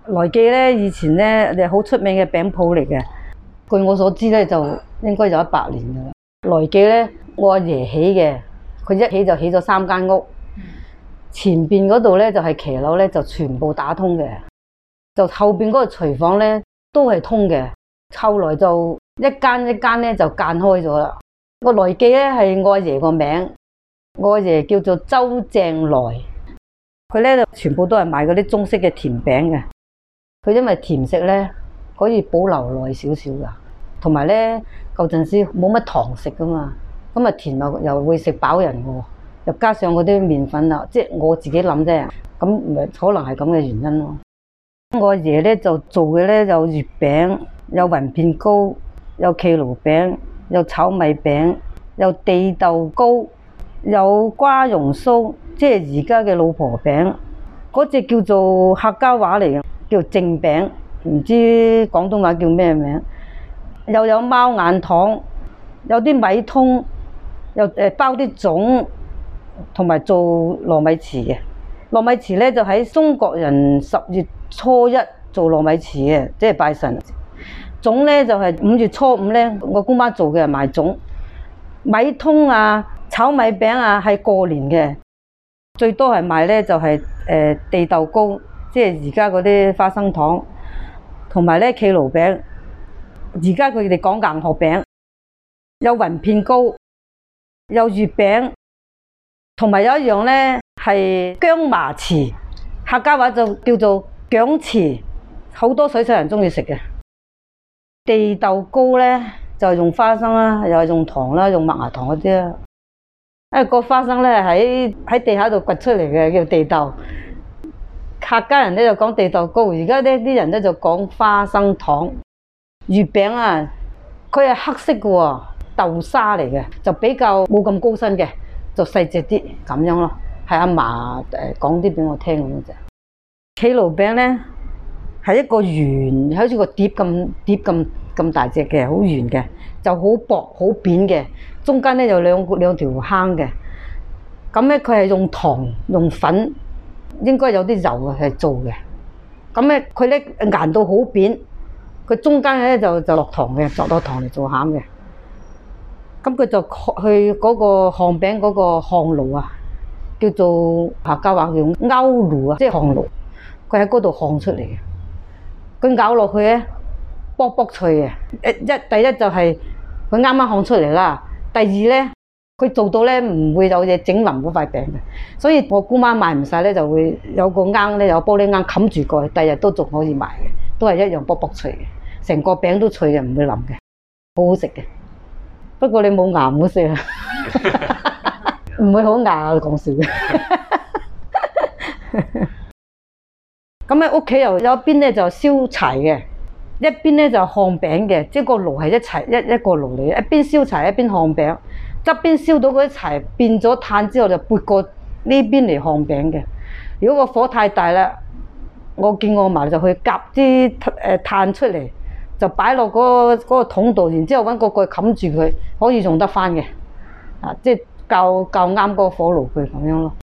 來記咧，以前咧係好出名嘅餅鋪嚟嘅。據我所知咧，就應該有100年噶啦。來記咧，我阿爺起嘅，佢一起就起咗3間屋。前邊嗰度咧就係騎樓咧，就全部打通嘅。就後邊嗰個廚房咧都係通嘅。後來就一間一間咧就間開咗啦。個來記咧係我阿爺個名，我阿爺叫做周正來。佢咧就全部都係賣嗰啲中式嘅甜餅嘅。佢因為甜食咧可以保留耐少少噶，同埋咧舊陣時冇乜糖食噶嘛，咁啊甜又會食飽人嘅，又加上嗰啲麵粉啊，即係我自己諗啫，咁咪可能係咁嘅原因咯。我阿爺咧就做嘅咧有月餅，有雲片糕，有企爐餅，有炒米餅，有地豆糕，有瓜蓉酥，即係而家嘅老婆餅，嗰隻叫做客家話嚟嘅，叫正餅，唔知廣東話叫咩名。又有貓眼糖，有啲米通，又包啲粽，同埋做糯米糍嘅。糯米糍咧就喺中國人10月初1做糯米糍嘅，即係拜神。粽咧就係5月初5咧，我姑媽做嘅係賣粽。米通啊，炒米餅啊係過年嘅，最多係賣咧就係地豆糕，即係而家嗰啲花生糖，同埋咧企爐餅。而家佢哋講硬殼餅，有雲片糕，有月餅，同埋有一樣咧係薑麻糍，客家話就叫做薑糍，好多水手人中意食嘅。地豆糕咧就係用花生啦，又係用糖啦，用麥芽糖嗰啲啦。個花生咧喺地下度掘出嚟嘅，叫地豆。客家人咧就講地豆糕，而家呢啲人咧就講花生糖。月餅啊，佢係黑色嘅喎，豆沙嚟嘅，就比較冇咁高身嘅，就細隻啲咁樣咯。係阿嫲講啲俾我聽咁啫。企爐餅咧係一個圓，好似個碟咁大隻嘅，好圓嘅，就好薄好扁嘅，中間咧有兩條坑嘅。咁咧佢係用糖用粉，應該有啲油係做嘅。咁咧佢咧硬到好扁。佢中間咧就落糖嘅，落糖嚟做餡嘅。咁佢就去嗰個烘餅嗰個烘爐啊，叫做客家話叫勾爐啊，即係烘爐。佢喺嗰度烘出嚟嘅。佢咬落去咧，卜卜脆嘅。第一就係佢啱啱烘出嚟啦。第二咧，佢做到咧唔會有嘢整腍嗰塊餅嘅。所以我姑媽賣唔晒咧，就會有個罌咧，有玻璃罌冚住過去，第日都仲可以賣嘅。都係一樣卜卜脆嘅，成個餅都脆嘅，唔會腍嘅，好好食嘅。不過你冇牙唔好食啊，唔會好牙啊，講笑嘅。咁喺屋企又有一邊咧就燒柴嘅，一邊咧就烘餅嘅，即係個爐係一個爐嚟嘅，一邊燒柴一邊烘餅，側邊燒到嗰啲柴變咗炭之後就撥過呢邊嚟烘餅嘅。如果個火太大啦，我見我嫲就去夾啲炭出嚟，就擺落嗰個桶度，然之後揾個蓋冚住佢，可以用得翻嘅。即係較啱嗰個火爐佢咁樣咯。